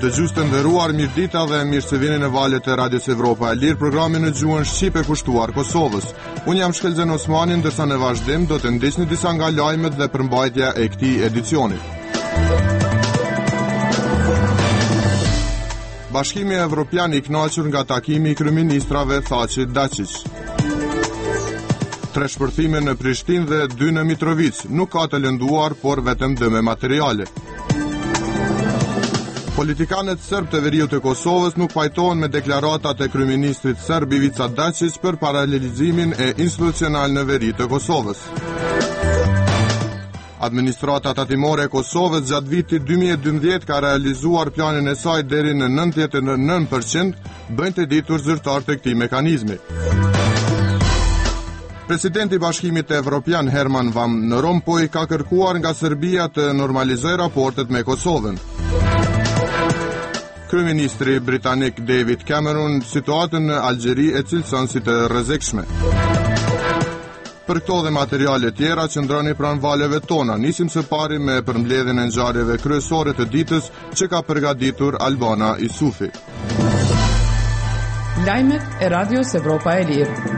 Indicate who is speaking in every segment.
Speaker 1: Dëgjues të nderuar, mirëdita dhe mirë se vini në valët e Radios Evropa e Lirë, programin në gjuhën shqipe kushtuar Kosovës. Unë jam Shkelzen Osmani, ndërsa në vazhdim do të ndiqni disa nga lajmet dhe përmbajtja e këtij edicioni. Bashkimi Evropian i kënaqur nga takimi i kryeministrave Thaçi Dačić. 3 shpërthime në Prishtinë dhe 2 në Mitrovic, nuk ka të lënduar, por vetëm dëme materiale. Politikanët serb të veriut të Kosovës nuk pajtohen me deklaratat e kryeministrit serb Ivica Dačić për paralelizimin e institucional në veri të Kosovës. Administrata tatimore e Kosovës gjatë vitit 2012 ka realizuar planin e saj deri në 99%, bëjnë të ditur zyrtar të këtij mekanizmi. Presidenti i Bashkimit Evropian Herman Van Rompuy ka kërkuar nga Serbia të normalizojë raportet me Kosovën. Kryeministri britanik David Cameron situatën në Algjeri e cilëson si të rrezikshme. Për këto dhe materiale tjera qëndroni pranë valeve tona. Nisim së pari me përmbledhjen e ngjarjeve kryesore të ditës që ka përgatitur Albana Isufi.
Speaker 2: Lajmet e Radios Evropa e Lirë.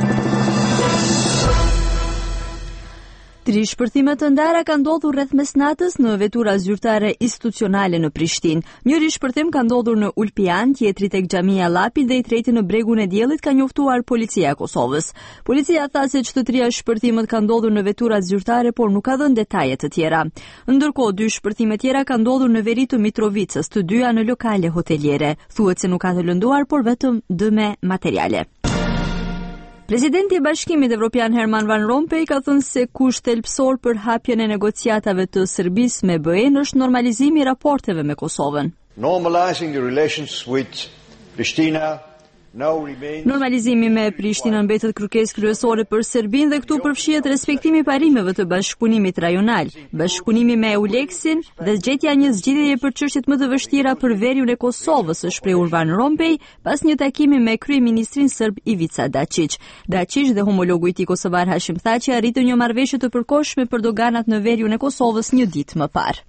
Speaker 3: 3 shpërthime të ndara ka ndodhur rreth mesnatës në vetura zyrtare institucionale në Prishtinë. Njëri shpërthim ka ndodhur në Ulpian, tjetri tek Xhamia Llapit dhe i treti në Bregun e Diellit, ka njoftuar policia e Kosovës. Policia tha se çdo 3 shpërthimet ka ndodhur në vetura zyrtare, por nuk ka dhënë detaje të tjera. Ndërkohë 2 shpërthime tjera ka ndodhur në veri të Mitrovicës, të dyja në lokale hoteliere. Thuhet se nuk ka të lënduar, por vetëm dëme materiale. Presidenti i Bashkimit Evropian Herman Van Rompuy ka thënë se kusht thelbësor për hapjen e negociatave të Serbisë me BE-n është normalizimi i raporteve me Kosovën.
Speaker 4: Normalizing the relations with Pristina.
Speaker 3: Normalizimi me Prishtinën mbetet kërkesë kryesore për Serbinë dhe këtu përfshihet respektimi i parimeve të bashkëpunimit rajonal, bashkëpunimi me EULEX-in dhe zgjedhja një zgjidhjeje për çështjet më të vështira për veriun e Kosovës, është shprehur Van Rompuy pas një takimi me kryeministrin serb Ivica Dačić. Dačić dhe homologu i tij kosovar Hashim Thaçi arritën një marrëveshje të përkohshme për doganat në veriun e Kosovës një ditë më parë.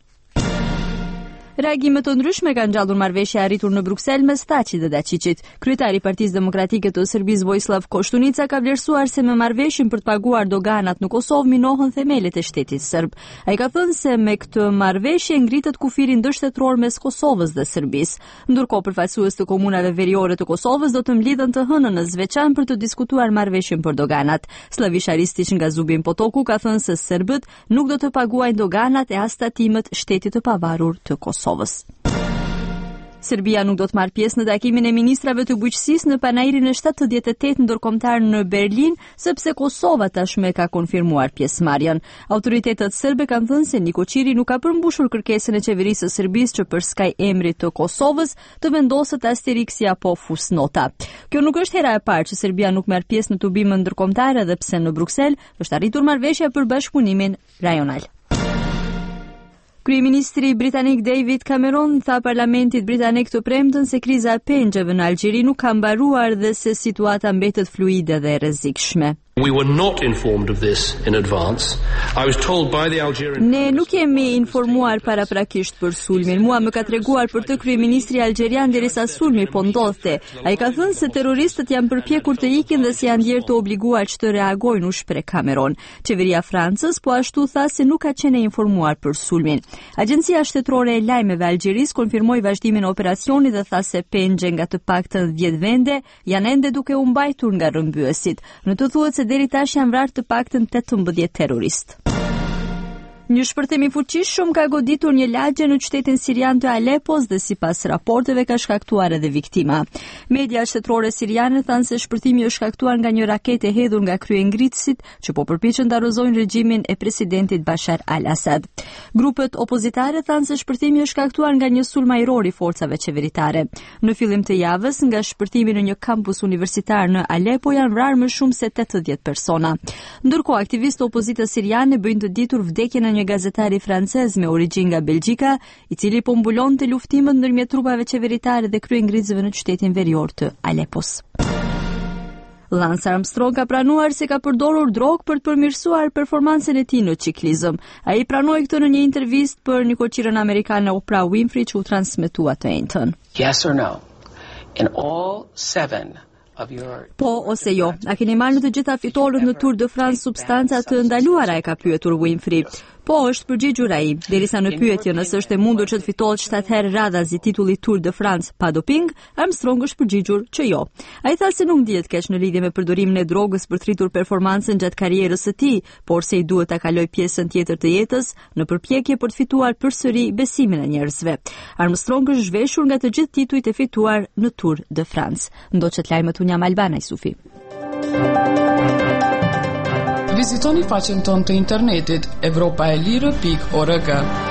Speaker 3: Reagime të ndryshme kanë ngjallur marrëveshja e arritur në Bruksel mes Thaçit dhe Dačićit. Kryetari i Partisë Demokratike të Serbisë Vojislav Koštunica ka vlerësuar se me marrëveshjen për të paguar doganat në Kosovë minohen themelet e shtetit serb. Ai ka thënë se me këtë marrëveshje ngritet kufiri ndërshtetror mes Kosovës dhe Serbisë. Ndërkohë përfaqësues të komunave veriore të Kosovës do të mblidhen të hënën në Zveçan për të diskutuar marrëveshjen për doganat. Slaviša Ristić nga Zubin Potoku ka thënë se serbët nuk do të paguajnë doganat e as tatimet shtetit të pavarur të Kosovës. Serbia nuk do të marrë pjesë në takimin e ministrave të bujqësisë në panairin e 78 ndërkombëtar në Berlin, sepse Kosova tashmë ka konfirmuar pjesëmarrjen. Autoritetet serbe kanë thënë se Nikoçiri nuk ka përmbushur kërkesën e qeverisë së Serbisë që përskaj emrit të Kosovës të vendoset asteriksi apo fusnota. Kjo nuk është hera e parë që Serbia nuk merr pjesë në tubime ndërkombëtare, edhe pse në Bruksel është arritur marrëveshja për bashkëpunimin rajonal. Kryeministri britanik David Cameron tha parlamentit britanik të premtën se kriza e pengjeve në Algjeri nuk ka mbaruar dhe se situata mbetet fluide dhe rrezikshme.
Speaker 5: We were not informed of this in advance. I was told by the Algerian.
Speaker 3: Ne nuk jemi informuar paraprakisht për sulmin. Mua më ka treguar për të kryeministri algjerian derisa sulmi po ndodhte. Ai ka thënë se terroristët janë përpjekur të ikin dhe se janë ndjerë të obliguar që të reagojnë, u shpreh Cameron. Qeveria Francës po ashtu tha se nuk ka qenë informuar për sulmin. Agjencia shtetërore e lajmeve e Algjerisë konfirmoi vazhdimin e operacionit dhe tha se pengje nga të paktën 10 vende janë ende duke u mbajtur nga rrëmbyesit. Në të thuhet se deri tash janë vrarë të paktën 18 terroristë. Një shpërthim i fuqishëm ka goditur një lagje në qytetin sirian të Alepos dhe sipas raporteve ka shkaktuar edhe viktima. Media shtetërore siriane thanë se shpërthimi është shkaktuar nga një raketë e hedhur nga kryengritësit që po përpiqen ta rrëzojnë regjimin e presidentit Bashar al-Assad. Grupet opozitare thanë se shpërthimi është shkaktuar nga një sulm ajror i forcave qeveritare. Në fillim të javës, nga shpërthimi në një kampus universitar në Alepo janë vrarë më shumë se 80 persona. Ndërkohë, aktivistë opozitës siriane bëjnë të ditur vdekjen e një gazetari francez me origjinë nga Belgjika, i cili po mbulonte luftimet ndërmjet trupave qeveritare dhe kryengritësve në qytetin verior të Alepos. Lance Armstrong ka pranuar se ka përdorur drogë për të përmirësuar performancën e tij në ciklizëm. Ai pranoi këtë në një intervistë për nikoqirën amerikane Oprah Winfrey që u transmetua të njëjtën.
Speaker 6: Yes or no? In all 7 of your...
Speaker 3: Po ose jo, a keni marrë në të gjitha fitoret në Tour de France substanca të ndaluara, e ka pyetur Winfrey. Po, është përgjigjur ai, derisa në pyetje nëse është e mundur që të fitohet 7 herë radhazi titulli Tour de France pa doping, Armstrong është përgjigjur që jo. Ai tha se nuk ndihet keq në lidhje me përdorimin e drogës për të rritur performancën gjatë karrierës së tij, por se i duhet ta kaloj pjesën tjetër të jetës në përpjekje për të fituar përsëri besimin e njerëzve. Armstrong është zhveshur nga të gjithë titujt e fituar në Tour de France. Ndoqet lajmet Unjam Albana Sufi.
Speaker 2: Vizitoni faqen tonë të internetit evropaelire.org.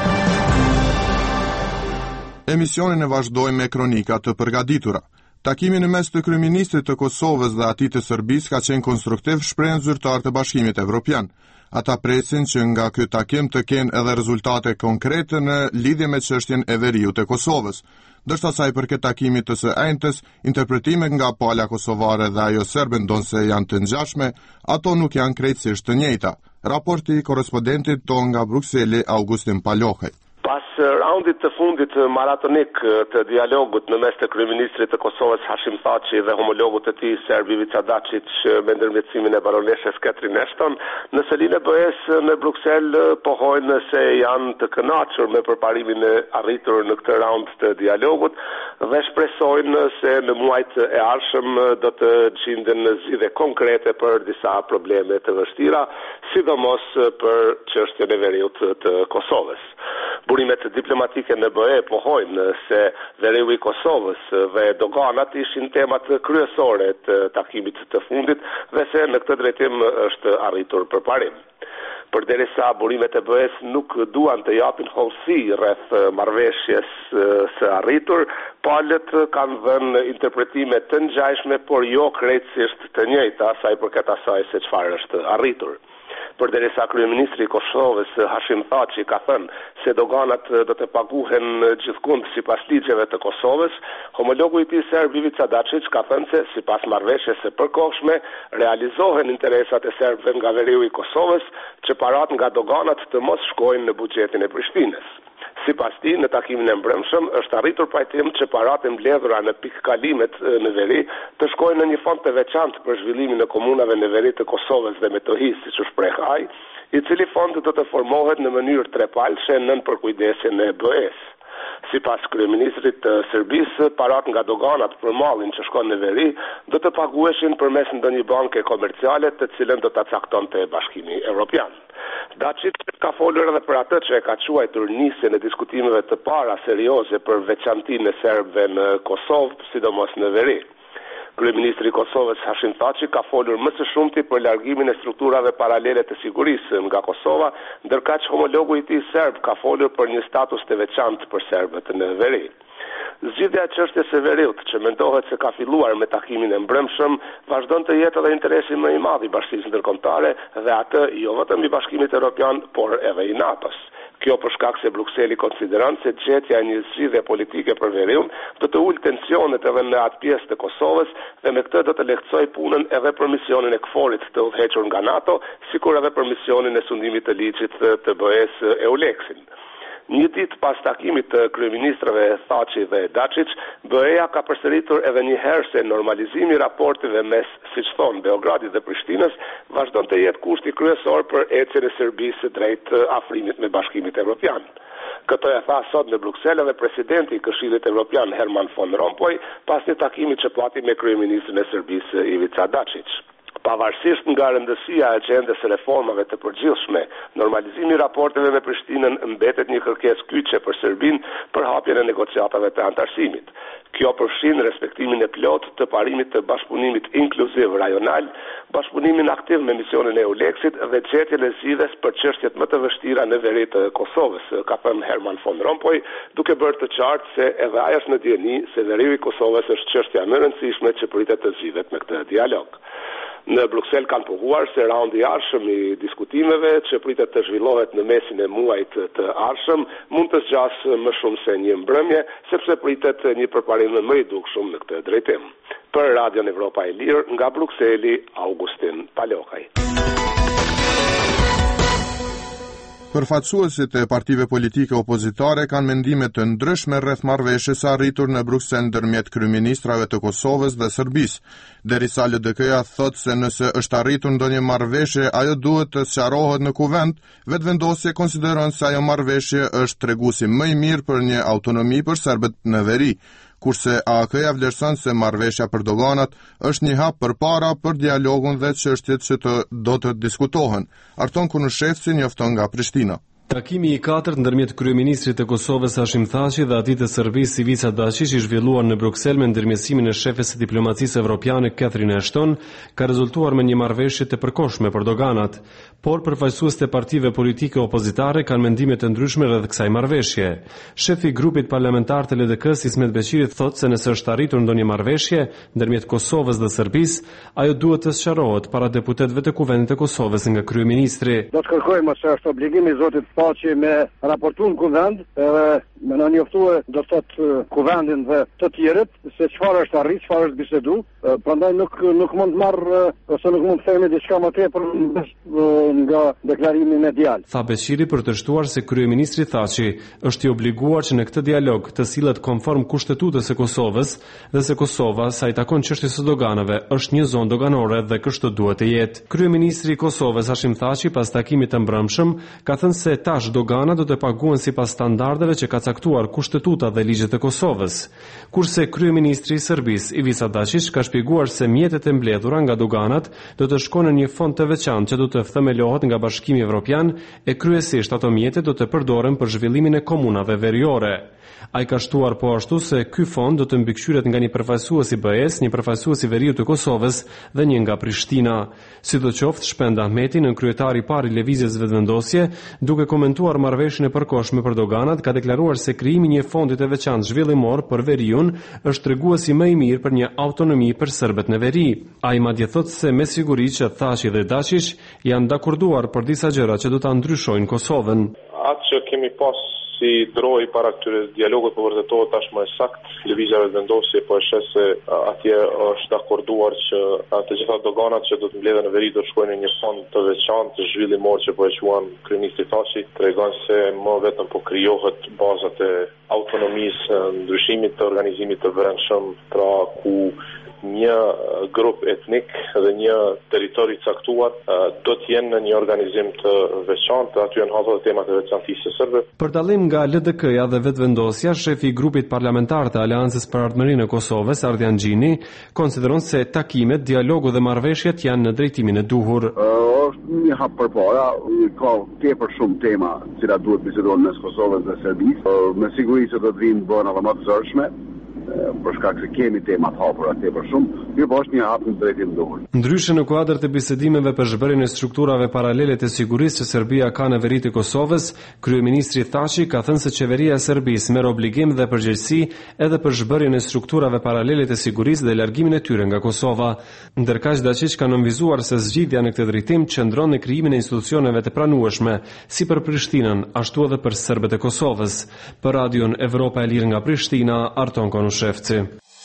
Speaker 1: Emisionin e vazhdojmë me kronika të përgatitura. Takimi në mes të kryeministrit të Kosovës dhe atij të Serbisë ka qenë konstruktiv, shprehen zyrtarët e Bashkimit Evropian. Ata presin që nga ky takim të kenë edhe rezultate konkrete në lidhje me çështjen e veriut të Kosovës. Ndërsa sa i përket takimit të së enjtës, interpretimet nga pala kosovare dhe ajo serbe ndonse janë të ngjashme, ato nuk janë krejtësisht të njëjta. Raporti i korrespondentit ton nga Brukseli, Augustin Palohaj.
Speaker 7: Pas raundit të fundit maratonik të dialogut në mes të kryeministrit të Kosovës Hashim Thaçi dhe homologut të tij serb Ivica Dačić me ndërmjetësimin e baroneshes Catherine Ashton, në selinë e BE-s në Bruksel pohojnë se janë të kënaqur me përparimin e arritur në këtë raund të dialogut dhe shpresojnë se në muajt e ardhshëm do të gjinden zgjidhje konkrete për disa probleme të vështira, sidomos për çështjen e veriut të Kosovës. Burimet diplomatike në BE pohojnë se veriu i Kosovës dhe doganat ishin temat kryesore të takimit të fundit dhe se në këtë drejtim është arritur përparim. Përderisa burimet e BE-s nuk duan të japin hollësi rreth marrëveshjes së arritur, palët kanë dhënë interpretime të ngjashme, por jo krejtësisht të njëjta sa i përket asaj se çfarë është arritur. Përderisa kryeministri i Kosovës Hashim Thaçi ka thënë se doganat do të paguhen gjithkund sipas ligjeve të Kosovës, homologu i tij serb Ivica Dačić ka thënë se sipas marrëveshjes së përkohshme realizohen interesat e serbëve nga veriu i Kosovës që parat nga doganat të mos shkojnë në buxhetin e Prishtinës. Sipas tij, në takimin e mbrëmshëm është arritur pajtim që paratë e mbledhura në pikëkalimet në veri të shkojnë në një fond të veçantë për zhvillimin e komunave në veri të Kosovës dhe Metohis, siç u shpreh ai, i cili fond do të formohet në mënyrë trepalshe nën përkujdesjen e BE-s. Sipas kryeministrit të Serbisë, paratë nga doganat për mallin që shkon në veri do të paguheshin përmes ndonjë banke komerciale, të cilën do ta caktonte Bashkimi Evropian. Dačić ka folur edhe për atë që e ka quajtur nisjen e diskutimeve të para serioze për veçantinë e serbëve në Kosovë, sidomos në veri. Kryeministri i Kosovës Hashim Thaçi ka folur më së shumti për largimin e strukturave paralele të sigurisë nga Kosova, ndërkaq homologu i tij serb ka folur për një status të veçantë për serbët në veri. Zgjidhja e çështjes së veriut, që mendohet se ka filluar me takimin e mbrëmshëm, vazhdon të jetë edhe interesi më i madh i Bashkisë Ndërkombëtare dhe atë jo vetëm i Bashkimit Evropian, por edhe i NATO-s. Kjo për shkak se Brukseli konsideron se gjetja e një zgjidhje politike për veriun do të ulë tensionet edhe në atë pjesë të Kosovës dhe me këtë do të lehtësoj punën edhe për misionin e KFOR-it të udhëhequr nga NATO, sikur edhe për misionin e sundimit të ligjit të BE-s EULEX-in. Një ditë pas takimit të kryeministrave Thaçi dhe Dačić, BE-ja ka përsëritur edhe një herë se normalizimi i raporteve mes, siç thon, Beogradit dhe Prishtinës vazhdon të jetë kushti kryesor për ecjen e Serbisë drejt afrimit me Bashkimin Evropian. Këtë e tha sot në Bruksel edhe presidenti i Këshillit Evropian Herman von Rompuy pas një takimi që pati me kryeministrin e Serbisë Ivica Dačić. Pavarësisht nga rëndësia e agjendës së reformave të përgjithshme, normalizimi i raporteve me Prishtinën mbetet një kërkesë kyçe për Serbinë për hapjen e negociatave të antarësimit. Kjo përfshin respektimin e plotë të parimit të bashkëpunimit inkluziv rajonal, bashkëpunimin aktiv me misionin e EULEX-it dhe gjetjen e zgjidhjes për çështjet më të vështira në veri të Kosovës, ka thënë Herman von Rompuy, duke bërë të qartë se edhe ai është në dieni se veriu i Kosovës është çështja më e rëndësishme që pritet të zgjidhet me këtë dialog. Në Bruksel kanë pohuar se raundi i ardhshëm i diskutimeve që pritet të zhvillohet në mesin e muajit të ardhshëm mund të zgjasë më shumë se një mbrëmje, sepse pritet një përparim më i dukshëm në këtë drejtim. Për Radion Evropa e Lirë, nga Brukseli, Augustin Palokaj.
Speaker 1: Përfaqësuesit e partive politike opozitare kanë mendime të ndryshme rreth marrëveshjes së arritur në Bruksel ndërmjet kryeministrave të Kosovës dhe Serbisë. Derisa LDK-ja thotë se nëse është arritur ndonjë marrëveshje, ajo duhet të sqarohet në kuvend, vetëvendosja konsideron se ajo marrëveshje është treguesi më i mirë për një autonomi për serbët në veri, kurse AAK-ja vlerëson se marrëveshja për doganat është një hap përpara për dialogun dhe çështjet që do të diskutohen. Arton Kunushevci njofton nga Prishtina.
Speaker 8: Takimi i katërt ndërmjet kryeministrit të Kosovës Hashim Thaçi dhe atij të Serbisë Ivica Dačić i zhvilluar në Bruksel me ndërmjetësimin e shefes së diplomacisë evropiane Catherine Ashton ka rezultuar me një marrëveshje të përkohshme për doganat, por përfaqësuesit e partive politike opozitare kanë mendime të ndryshme rreth kësaj marrëveshje. Shefi i grupit parlamentar të LDK-s Ismet Beqiri thotë se nëse është arritur ndonjë marrëveshje ndërmjet Kosovës dhe Serbisë, ajo duhet të sqarohet para deputetëve të Kuvendit të Kosovës nga kryeministri.
Speaker 9: Do të kërkojmë se është obligim i zotit që me raportun kuvend, me në njoftue do të thotë kuvendin dhe të tjerët, se çfarë është arrit, çfarë është bisedu, prandaj nuk mund të marr ose nuk mund të themi diçka më tepër nga deklarimi medial.
Speaker 8: Tha Beqiri për të shtuar se kryeministri Thaçi është i obliguar që në këtë dialog të sillet konform kushtetutës së Kosovës dhe se Kosova, sa i takon çështjes së doganave, është një zonë doganore dhe kështu duhet të jetë. Kryeministri i Kosovës Hashim Thaçi pas takimit të mbrëmshëm ka thënë se tash dogana do të paguhen sipas standardeve që ka caktuar kushtetuta dhe ligjet e Kosovës. Kurse kryeministri i Serbisë Ivica Dačić ka shpjeguar se mjetet e mbledhura nga doganat do të shkojnë në një fond të veçantë që do të themelohet nga Bashkimi Evropian e kryesisht ato mjete do të përdoren për zhvillimin e komunave veriore. Ai ka shtuar po ashtu se ky fond do të mbikëqyret nga një përfaqësues i BE-s, një përfaqësues i veriut të Kosovës dhe një nga Prishtina. Sidoqoftë, Shpend Ahmeti, nën kryetari i parë i lëvizjes vetëvendosje, duke komentuar marrëveshjen e përkohshme për doganat, ka deklaruar se krijimi i një fondi të veçantë zhvillimor për veriun është treguesi më i mirë për një autonomi për serbët në veri. Ai madje thotë se me siguri që Thaçi dhe Dačić janë dakorduar për disa gjëra që do ta ndryshojnë Kosovën.
Speaker 10: Atë që kemi pas si droj para këtyre dialogut po vërtetohet tashmë sakt lëvizja vetëvendosje, po e shes se atje është akorduar që të gjitha doganat që do të mbledhen në veri do të shkojnë në një fond të veçantë zhvillimor që po e quajnë kryeministri Thaçi, tregon se më vetëm po krijohet bazat e autonomisë, ndryshimit të organizimit të brendshëm, pra ku një grup etnik dhe një territori caktuar do të jenë në një organizim të veçantë, aty janë hapur temat e veçantisë së serbëve.
Speaker 8: Për dallim nga LDK-ja dhe vetëvendosja, shefi i grupit parlamentar të Aleancës për Ardhmërinë e Kosovës, Ardian Gjini, konsideron se takimet, dialogu dhe marrëveshjet janë në drejtimin e duhur.
Speaker 9: Është një hap përpara, ka tepër shumë tema që duhet bisedohen mes Kosovës dhe Serbisë. Me siguri se do të vinë bëna edhe më të zërshme, për shkak se kemi tema të hapura tepër shumë, po është një hap në drejtim duhur.
Speaker 8: Ndryshe në kuadër të bisedimeve për zhbërjen e strukturave paralele të sigurisë që Serbia ka në veri të Kosovës, kryeministri Thaçi ka thënë se qeveria e Serbisë merr obligim dhe përgjegjësi edhe për zhbërjen e strukturave paralele të sigurisë dhe largimin e tyre nga Kosova. Ndërkaq Dačić ka nënvizuar se zgjidhja në këtë drejtim qëndron në krijimin e institucioneve të pranueshme, si për Prishtinën, ashtu edhe për serbët e Kosovës. Për Radion Evropa e Lirë nga Prishtina, Arton Konushevci.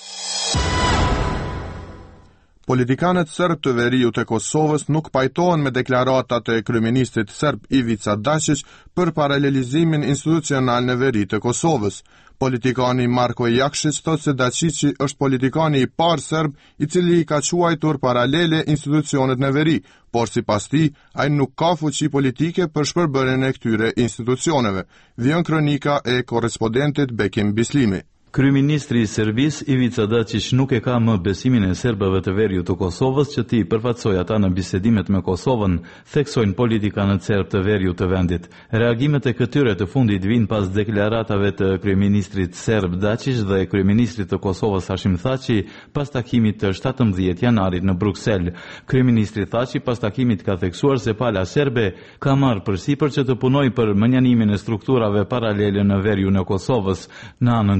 Speaker 1: Politikanët serb të veriut e Kosovës nuk pajtohen me deklaratat e kryeministrit serb Ivica Dačić për paralelizimin institucional në veri të Kosovës. Politikani Marko Jakšić thotë se Dačići është politikani i parë serb i cili ka quajtur paralele institucionet në veri, por sipas tij, ai nuk ka fuqi politike për shpërbërjen e këtyre institucioneve. Vjen kronika e korrespondentit Bekim Bislimi.
Speaker 11: Kryeministri i Serbisë Ivica Dačić nuk e ka më besimin e serbëve të veriut të Kosovës që ti përfaqësoi ata në bisedimet me Kosovën, theksojnë politikanët serb të veriut të vendit. Reagimet e këtyre të fundit vijnë pas deklaratave të kryeministrit serb Dačić dhe kryeministrit të Kosovës Hashim Thaçi pas takimit të 17 janarit në Bruksel. Kryeministri Thaçi pas takimit ka theksuar se pala serbe ka marrë përsipër që të punojë për menjanimin e strukturave paralele në veriun e Kosovës. Në anën tjetër,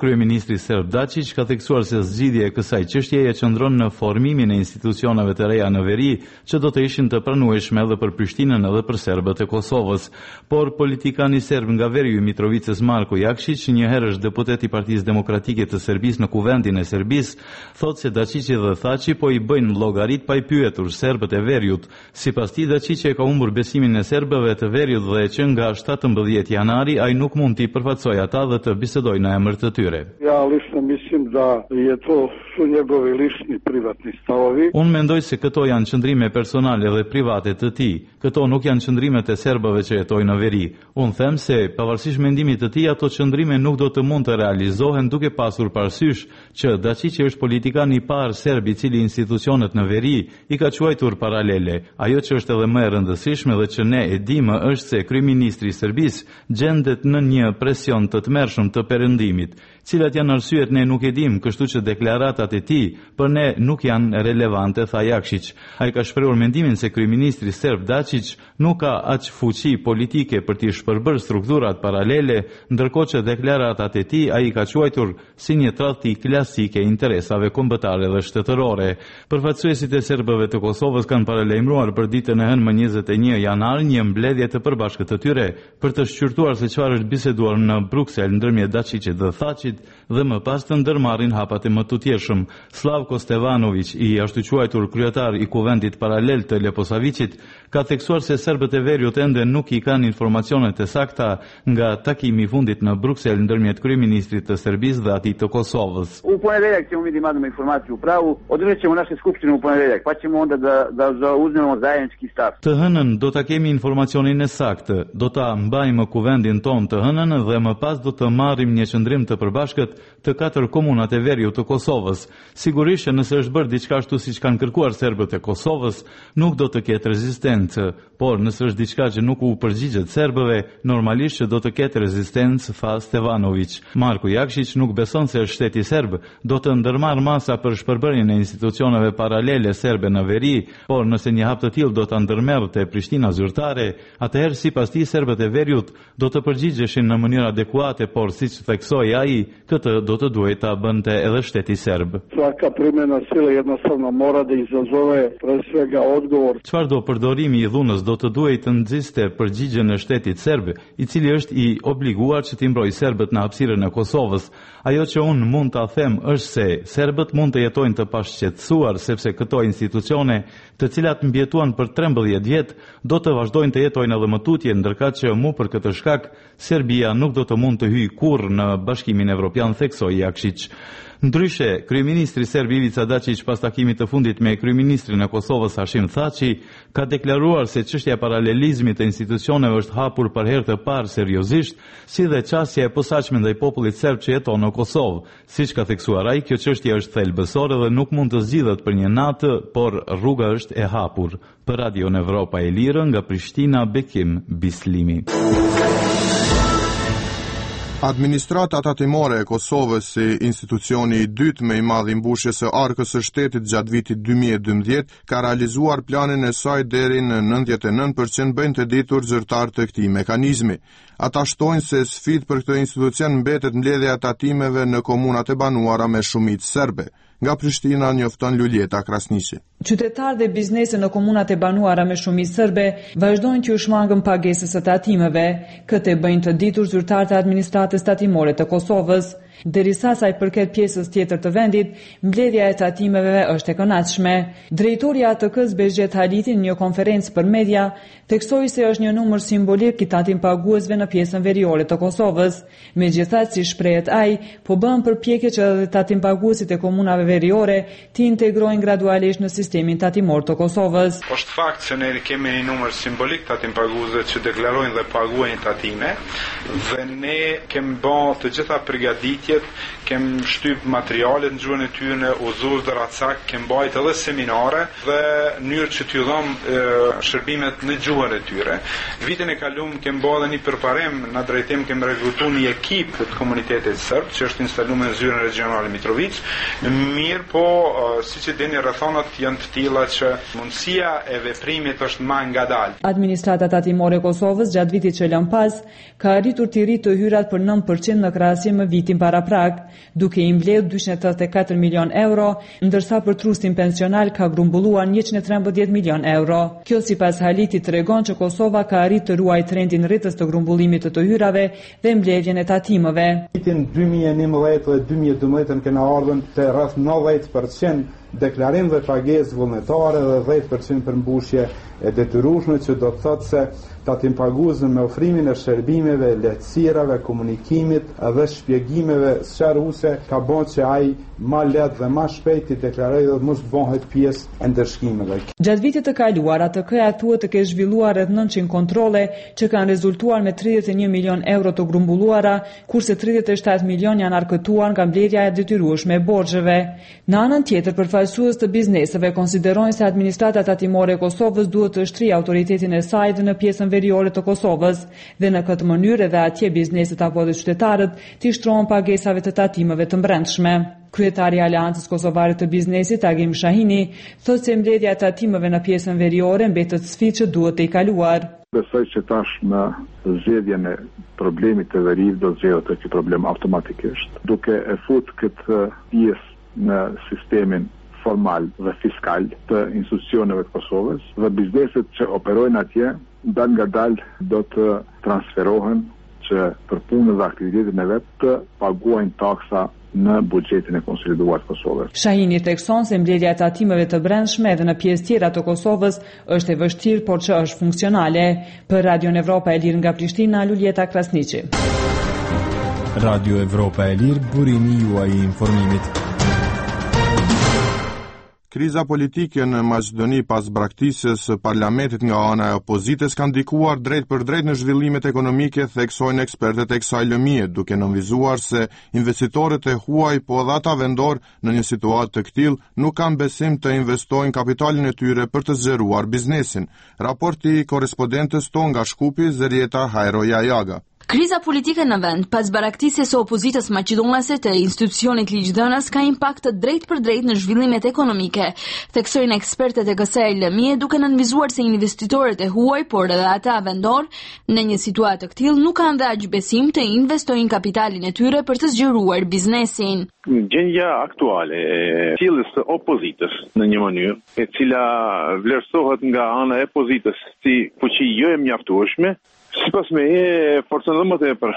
Speaker 11: kryeministri serb Dačić ka theksuar se zgjidhja e kësaj çështjeje qëndron në formimin e institucioneve të reja në veri që do të ishin të pranueshme edhe për Prishtinën edhe për serbët e Kosovës. Por politikani serb nga veri i Mitrovicës Marko Jakšić, një herë është deputet i Partisë Demokratike të Serbisë në Kuvendin e Serbisë, thotë se Dačići dhe Thaçi po i bëjnë llogarit pa i pyetur serbët e veriut. Sipas tij, Dačići ka humbur besimin e serbëve të veriut dhe që nga 17 janari ai nuk mund t'i përfaqësojë ata dhe të bisedojë në emër të tyre.
Speaker 9: Ja lično mislim da je to su njegovi lični privatni stavovi.
Speaker 11: Unë mendoj se këto janë qëndrime personale dhe private të tij. Këto nuk janë qëndrimet e serbëve që jetojnë në veri. Unë them se pavarësisht mendimit të tij, ato qëndrime nuk do të mund të realizohen duke pasur parasysh që Dačići është politikan i parë serb i cili institucionet në veri i ka quajtur paralele. Ajo që është edhe më e rëndësishme dhe që ne e dimë është se kryeministri i Serbisë gjendet në një presion të tmerrshëm të perëndimit. Cilat janë arsyet ne nuk e dim, kështu që deklaratat e tij për ne nuk janë relevante, tha Jakšić. Ai ka shprehur mendimin se kryeministri serb Dačić nuk ka aq fuqi politike për t'i shpërbërë strukturat paralele, ndërkohë që deklaratat e tij ai ka quajtur si një tradhti klasike e interesave kombëtare dhe shtetërore. Përfaqësuesit e serbëve të Kosovës kanë paralajmëruar për ditën e hënë 21 janar një mbledhje të përbashkët të tyre për të shqyrtuar se çfarë është biseduar në Bruksel ndërmjet Dačićit dhe Thaçit dhe më pas të ndërmarrin hapat e mëtutjeshëm. Slavko Stevanović, i ashtu quajtur kryetar i Kuvendit paralel të Leposavicit, ka theksuar se serbët e veriut ende nuk i kanë informacionet e sakta nga takimi i fundit në Bruksel ndërmjet kryeministrit të Serbisë dhe atij të Kosovës.
Speaker 12: U ponedeljak ćemo mi da imamo informaciju pravu, održat ćemo naše skupštine u ponedeljak, pa ćemo onda da uzmemo zajednički stav.
Speaker 11: Të hënën do ta kemi informacionin e saktë, do ta mbajmë Kuvendin ton të hënën dhe më pas do të marrim një qëndrim të përbashkët të 4 komunat e veriut të Kosovës. Sigurisht që nëse është bërë diçka ashtu siç kanë kërkuar serbët e Kosovës, nuk do të ketë rezistencë, por nëse është diçka që nuk u përgjigjet serbëve, normalisht që do të ketë rezistencë, tha Stevanović. Marko Jakšić nuk beson se shteti serb do të ndërmarrë masa për shpërbërjen e institucioneve paralele serbe në veri, por nëse një hap të tillë do ta ndërmerrte Prishtina zyrtare, atëherë sipas tij serbët e veriut do të përgjigjeshin në mënyrë adekuate, por siç theksoi ai, këtë do të duhet ta bënte edhe shteti serb.
Speaker 9: Svaka primjena sile jednostavno mora da izazove pre svega odgovor.
Speaker 11: Çfarë do përdorimi i dhunës do të duhet të nxiste përgjigjen e shtetit serb, i cili është i obliguar që t'i mbrojë serbët në hapësirën e Kosovës. Ajo që unë mund ta them është se serbët mund të jetojnë të pashqetësuar sepse këto institucione, të cilat mbjetuan për 13 vjet, do të vazhdojnë të jetojnë edhe më tutje, ndërkaq që mu për këtë shkak Serbia nuk do të mund të hyjë kurrë në Bashkimin Evropian, theksoi Jakšić. Ndryshe, kryeministri serb Ivica Dačić pas takimit të fundit me kryeministrin e Kosovës Hashim Thaçi ka deklaruar se çështja e paralelizmit të institucioneve është hapur për herë të parë seriozisht, si dhe çësia e posaçme ndaj popullit serb që jeton në Kosovë. Siç ka theksuar ai, kjo çështje është thelbësore dhe nuk mund të zgjidhet për një natë, por rruga është e hapur. Për Radio Evropa e Lirë nga Prishtina, Bekim Bislimi.
Speaker 1: Administrata tatimore e Kosovës si institucioni i dytë me i madh i mbushjes së arkës së shtetit gjatë vitit 2012 ka realizuar planin e saj deri në 99% bëjnë të ditur zyrtar të këtij mekanizmi. Ata shtojnë se sfidë për këtë institucion mbetet mbledhja e tatimeve në komunat e banuara me shumicë serbe. Nga Prishtina njofton Luljeta Krasniqi.
Speaker 13: Qytetarë dhe biznese në komunat e banuara me shumicë serbe vazhdojnë që u shmangën pagesës së tatimeve. Këtë e bëjnë të ditur zyrtarët e administratës tatimore të Kosovës. Derisa sa i përket pjesës tjetër të vendit, mbledhja e tatimeve është e kënaqshme. Drejtori i ATK-s Bezhet Haliti në një konferencë për media theksoi se është një numër simbolik i tatim paguesve në pjesën veriore të Kosovës. Megjithatë, si shprehet ai, po bën përpjekje që edhe tatim paguesit e komunave veriore të integrohen gradualisht në sistemin tatimor të Kosovës.
Speaker 14: Është fakt se ne kemi një numër simbolik tatim paguesve që deklarojnë dhe paguajnë tatime dhe ne kemi bërë të gjitha përgatitjet, kem shtyp materialet në gjuhën e tyre, udhëzues dhe racak, kem bajt edhe seminare dhe mënyrë që t'ju dhom shërbimet në gjuhën e tyre. Vitin e kaluar kem bërë edhe një përparim në drejtim, kem rekrutuar një ekip të komunitetit serb që është instaluar në zyrën regionale Mitrovic. Mirë, po siç e dini, rrethonat janë të tilla që mundësia e veprimit është më ngadalë.
Speaker 13: Administrata tatimore e Kosovës gjatë vitit që lën pas ka arritur të rritë të hyrat për 9% në krahasim me vitin para paraprak, duke i mbledh 284 milion euro, ndërsa për trustin pensional ka grumbulluar 113 milion euro. Kjo sipas Halitit tregon që Kosova ka arritur të ruajë trendin rritës të grumbullimit të hyrave dhe mbledhjen e tatimeve.
Speaker 15: Vitin 2011 dhe 2012 kena ardhur te rreth 90% deklarim dhe pagesë vullnetare dhe 10% përmbushje e detyrueshme, që do të thotë se tatim paguesën me ofrimin e shërbimeve, lehtësirave, komunikimit dhe shpjegimeve sqaruese ka bërë që ai më lehtë dhe më shpejt i deklarojë dhe mos bëhet pjesë e ndërshkimeve.
Speaker 13: Gjatë vitit të kaluar, ATK-ja thuhet të ketë zhvilluar rreth 900 kontrolle që kanë rezultuar me 31 milion euro të grumbulluara, kurse 37 milion janë arkëtuar nga mbledhja e detyrueshme e borxheve. Në anën tjetër, përfaqësues të bizneseve konsiderojnë se administrata tatimore e Kosovës duhet të shtrijë autoritetin e saj dhe në pjesën veriore të Kosovës, dhe në këtë mënyrë edhe atje bizneset apo edhe qytetarët t'i shtrohen pagesave të tatimeve të brendshme. Kryetari i Aleancës Kosovare të Biznesit, Agim Shahini, thotë se mbledhja e tatimeve në pjesën veriore mbetet sfidë që duhet të i kaluar.
Speaker 16: Besoj që tash në zgjedhjen e problemit të verive do zgjedhet ky problem automatikisht, duke e fut këtë pjesë në sistemin formal dhe fiskal të institucioneve të Kosovës, dhe bizneset që operojnë atje dal nga dal do të transferohen që për punën dhe aktivitetin e vet të paguajnë taksa në buxhetin e konsoliduar të Kosovës.
Speaker 13: Shahini thekson se mbledhja e tatimeve të brendshme edhe në pjesë tjera të Kosovës është e vështirë, por që është funksionale. Për Radio Evropa e Lirë nga Prishtina, Luljeta Krasniqi.
Speaker 17: Radio Evropa e Lirë, burimi juaj i informimit.
Speaker 1: Kriza politike në Maqedoni pas braktisjes së parlamentit nga ana e opozitës ka ndikuar drejt për drejt në zhvillimet ekonomike, theksojnë ekspertët e kësaj lëmie, duke nënvizuar se investitorët e huaj po edhe ata vendor në një situatë të tillë nuk kanë besim të investojnë kapitalin e tyre për të zgjeruar biznesin. Raporti korrespondentës tonë nga Shkupi, Zerieta Hajroja Jaga.
Speaker 18: Kriza politike në vend pas baraktisjes së opozitës maqedonase të institucionit ligjdhënës ka impakt drejt për drejt në zhvillimet ekonomike, theksojnë ekspertët e kësaj lëmie, duke nënvizuar se investitorët e huaj, por edhe ata vendor, në një situatë të tillë nuk kanë dhe aq besim të investojnë kapitalin e tyre për të zgjeruar biznesin.
Speaker 10: Gjendja aktuale e sjelljes së opozitës në një mënyrë e cila vlerësohet nga ana e opozitës si fuqi jo e mjaftueshme, sipas me forcon dhe më tepër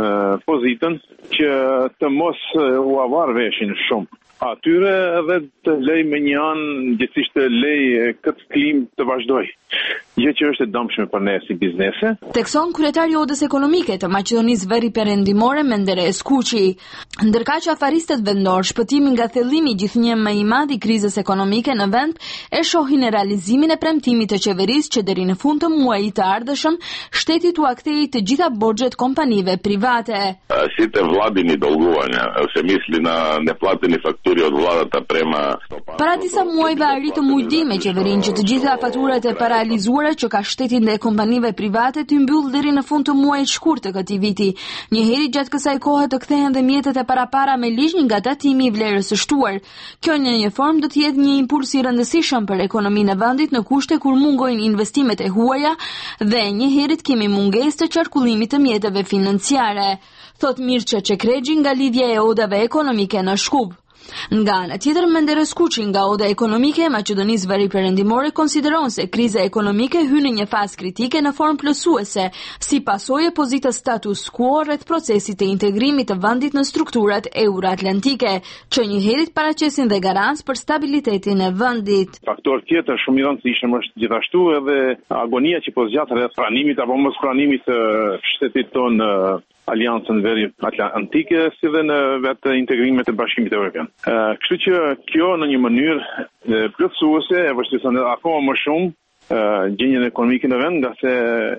Speaker 10: pozitën që të mos u avar veshin shumë atyre dhe të lej me një anë gjithësisht të lej këtë klim të vazhdoj. Gjë që është e dëmshme për ne si biznese.
Speaker 18: Tekson kryetari i Odës Ekonomike të Maqedonisë Veri Perëndimore, Menderes Kuqi. Ndërkaq që afaristët vendor shpëtimin nga thellimi gjithnjë më i madh i krizës ekonomike në vend e shohin në realizimin e premtimit të qeverisë që deri në fund të muajit të ardhshëm shteti t'u akthejë të gjitha borxhet kompanive private.
Speaker 19: Site vladini dolgovanja, se misli na neplateni fakturi od vladata prema.
Speaker 18: Para disa muajve arritëm ujdi me qeverinë që të gjitha faturat e paralizuara që ka shtetin dhe kompanive private të mbyll deri në fund të muajit shkurt të këtij viti. Njëherë gjatë kësaj kohe të kthehen dhe mjetet e parapara me ligj nga datimi i vlerës së shtuar. Kjo në një formë do të jetë një impuls i rëndësishëm për ekonominë e vendit në kushte kur mungojnë investimet e huaja dhe njëherë kemi mungesë të qarkullimit të mjeteve financiare, thot Mirça Çekregji nga lidhja e odave ekonomike në Shkup. Nga ana tjetër, Menderes Kuqi nga Oda Ekonomike e Maqedonisë Veri Perëndimore konsideron se kriza ekonomike hyn në një fazë kritike në formë plotësuese, si pasojë e pozitës status quo rreth procesit të integrimit të vendit në strukturat euroatlantike, që njëherë paraqesin dhe garancë për stabilitetin e vendit.
Speaker 10: Faktor tjetër shumë i rëndësishëm është gjithashtu edhe agonia që po zgjat rreth pranimit apo mos pranimit të shtetit tonë Aliancën Veri Atlantike, si dhe në vetë integrimet e Bashkimit Evropian. Kështu që kjo në një mënyrë plotësuese e vështirëson akoma më shumë gjendjen ekonomike në vend, nga se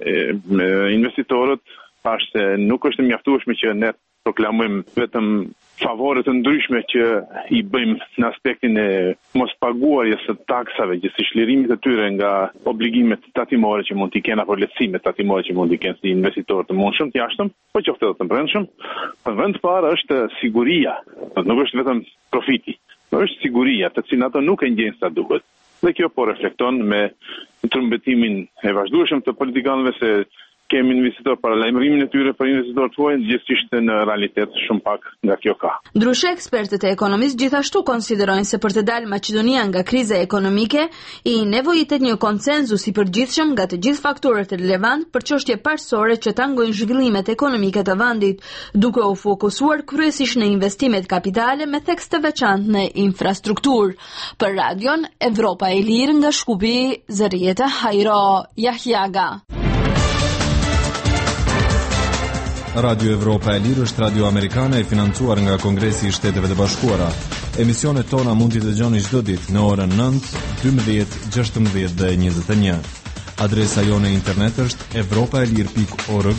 Speaker 10: investitorët thashë se nuk është mjaftueshme që ne proklamojmë vetëm favore të ndryshme që i bëjmë në aspektin e mos paguarjes së taksave, gjithsesi lirimit të tyre nga obligimet tatimore që mund t'i kenë apo lehtësimet tatimore që mund t'i kenë si investitorë të mundshëm të jashtëm, po qoftë edhe të brendshëm. Në vend parë është siguria, nuk është vetëm profiti, por është siguria, të cilën ato nuk e ndjejnë sa duhet. Dhe kjo po reflekton me trëmbetimin e vazhdueshëm të politikanëve se kemi investitor para lajmërimin e tyre për investitorët huaj, gjithsesi në realitet shumë pak nga kjo ka.
Speaker 18: Ndryshe, ekspertët e ekonomisë gjithashtu konsiderojnë se për të dalë Maqedonia nga kriza ekonomike, i nevojitet një konsenzus i përgjithshëm nga të gjithë faktorët relevant për çështje parsorë që tangojnë zhvillimet ekonomike të vendit, duke u fokusuar kryesisht në investimet kapitale me theks të veçantë në infrastrukturë. Për Radion Evropa e Lirë nga Shkupi, Zërieta Hajro Jahjaga.
Speaker 17: Radio Evropa e Lirë është radio amerikane e financuar nga Kongresi i Shteteve të Bashkuara. Emisionet tona mund t'i dëgjoni çdo ditë në orën 9, 12, 16 dhe 21. Adresa jone internet është evropaelir.org.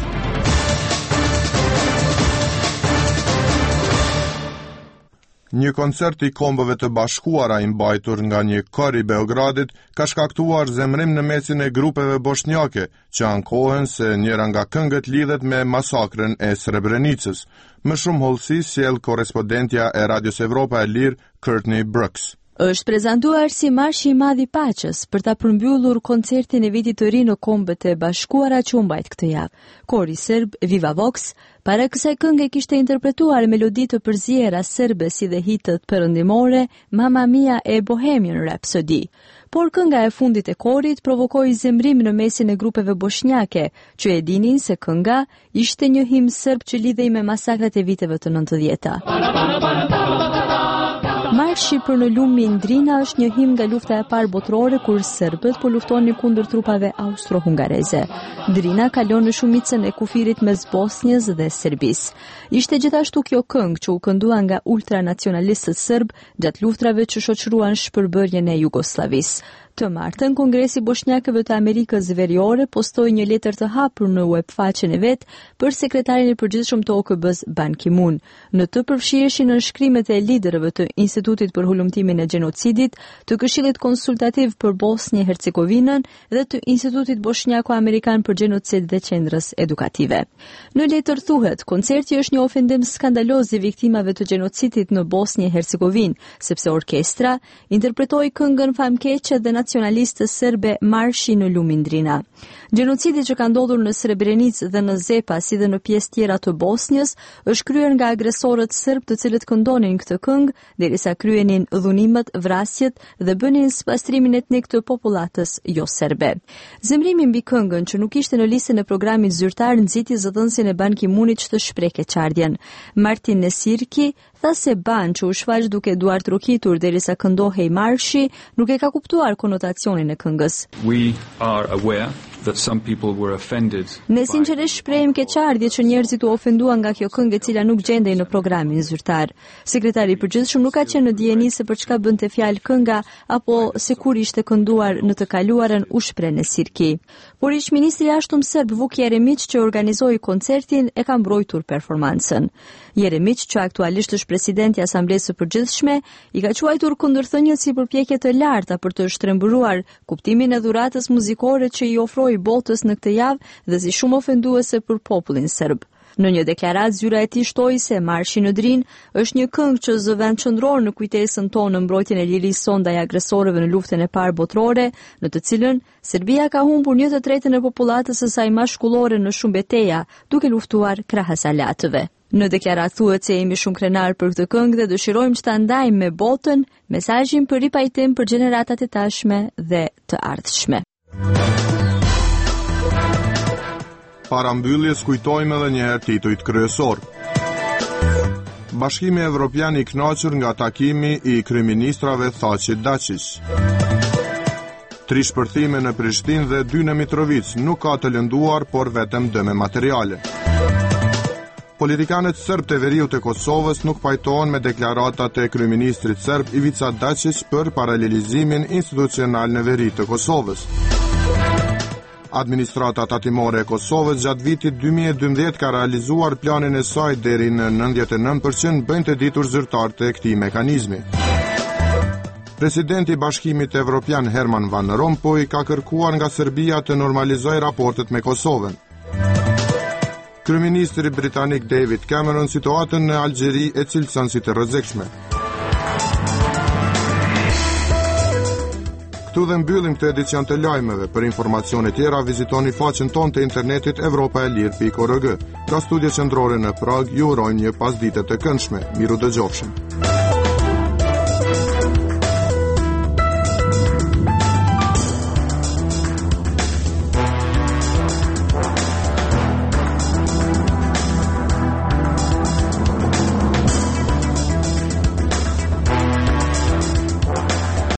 Speaker 1: Një koncert i Kombëve të Bashkuara i mbajtur nga një kër i Beogradit ka shkaktuar zemrim në mesin e grupeve bosnjake, që ankohen se njëra nga këngët lidhet me masakrën e Srebrenicës. Më shumë hollësi sjell korrespondentja e Radios Evropa e Lirë, Courtney Brooks.
Speaker 3: Është prezantuar si marshi i madh i paqes për ta përmbyllur koncertin e vitit të ri në Kombët e Bashkuara që u mbajt këtë javë. Kori serb Viva Vox para kësaj këngë kishte interpretuar melodi të përziera serbe si dhe hitët perëndimore Mamma Mia e Bohemian Rhapsody. Por kënga e fundit e korit provokoi zemrim në mesin e grupeve bosnjake, që e dinin se kënga ishte një himn serb që lidhej me masakrat e viteve të 90-ta. Marshi për në lumin Drina është një himn nga lufta e parë botërore kur serbët po luftonin kundër trupave austro-hungareze. Drina kalon në shumicën e kufirit mes Bosnjës dhe Serbisë. Ishte gjithashtu kjo këngë që u këndua nga ultranacionalistët serb gjatë luftrave që shoqëruan shpërbërjen e Jugosllavisë. Të martën, Kongresi Bosnjakëve të Amerikës Veriore postoi një letër të hapur në webfaqen e vet për sekretarin e përgjithshëm të OKB-s Ban Ki-moon. Në të përfshiheshin nënshkrimet e liderëve të Institutit për Hulumtimin e Gjenocidit, të Këshillit Konsultativ për Bosnjë-Hercegovinën dhe të Institutit Bosnjako-Amerikan për Gjenocid dhe Qendrës Edukative. Në letër thuhet, koncerti është një ofendim skandaloz i viktimave të gjenocidit në Bosnjë-Hercegovinë, sepse orkestra interpretoi këngën famkeqe dhe nacionaliste serbe Marshi në lumin Drina. Gjenocidi që ka ndodhur në Srebrenicë dhe në Zepa, si dhe në pjesë tjera të Bosnjës, është kryer nga agresorët serb të cilët këndonin këtë këngë, derisa kryenin dhunimet, vrasjet dhe bënin spastrimin etnik të popullatës jo serbe. Zemrimi mbi këngën që nuk ishte në listën e programit zyrtar nxiti zëdhënësin e Ban Ki-moonit që të shprehë çardhjen. Martin Nesirki tha se Ban që u shfaq duke duar trukitur derisa këndohej marshi, nuk e ka kuptuar konotacionin e këngës.
Speaker 20: We are aware that some people were offended.
Speaker 3: Ne sinqerisht shprehim keqardhje që njerëzit u ofenduan nga kjo këngë e cila nuk gjendej në programin zyrtar. Sekretari i përgjithshëm nuk ka qenë në dijeni se për çka bënte fjalë kënga apo se kur ishte kënduar në të kaluarën, u shpreh Nesirki. Por ish-ministri i jashtëm serb Vuk Jeremić që organizoi koncertin e ka mbrojtur performancën. Jeremić, që aktualisht është presidenti i Asamblesë së Përgjithshme, i ka quajtur kundërthënien si përpjekje të larta për të shtrembëruar kuptimin e dhuratës muzikore që i ofroi botës në këtë javë dhe si shumë ofenduese për popullin serb. Në një deklaratë zyra e tij shtoi se Marshi në Drinë është një këngë që zë vend qendror në kujtesën tonë në mbrojtjen e lirisë sonë ndaj agresorëve në luftën e parë botërore, në të cilën Serbia ka humbur 1/3 e popullatës së saj mashkullore në shumë betejë, duke luftuar krahas aleatëve. Në deklaratë thuhet se jemi shumë krenar për këtë këngë dhe dëshirojmë që ta ndajmë me botën mesazhin për ripajtim për gjeneratat e tashme dhe të ardhshme.
Speaker 1: Para mbylljes kujtojmë edhe një herë titujt kryesor. Bashkimi Evropian i kënaqur nga takimi i kryeministrave Thaçi Dačić. 3 shpërthime në Prishtinë dhe 2 në Mitrovic, nuk ka të lënduar, por vetëm dëme materiale. Politikanët serb të veriut të Kosovës nuk pajtohen me deklaratat e kryeministrit serb Ivica Dačić për paralelizimin institucional në veri të Kosovës. Administrata tatimore e Kosovës gjatë vitit 2012 ka realizuar planin e saj deri në 99% bëjnë të ditur zyrtarët e këtij mekanizmi. Presidenti i Bashkimit Evropian Herman Van Rompuy ka kërkuar nga Serbia të normalizojë raportet me Kosovën. Kryeministri britanik David Cameron situatën në Algjeri e cilëson si të rrezikshme. Këtu dhe mbyllim këtë edicion të lajmeve. Për informacione tjera vizitoni faqen tonë të internetit evropaelir.org. Ka studie qendrore në Prag ju urojnë një pasdite të këndshme. Miru dëgjofshim.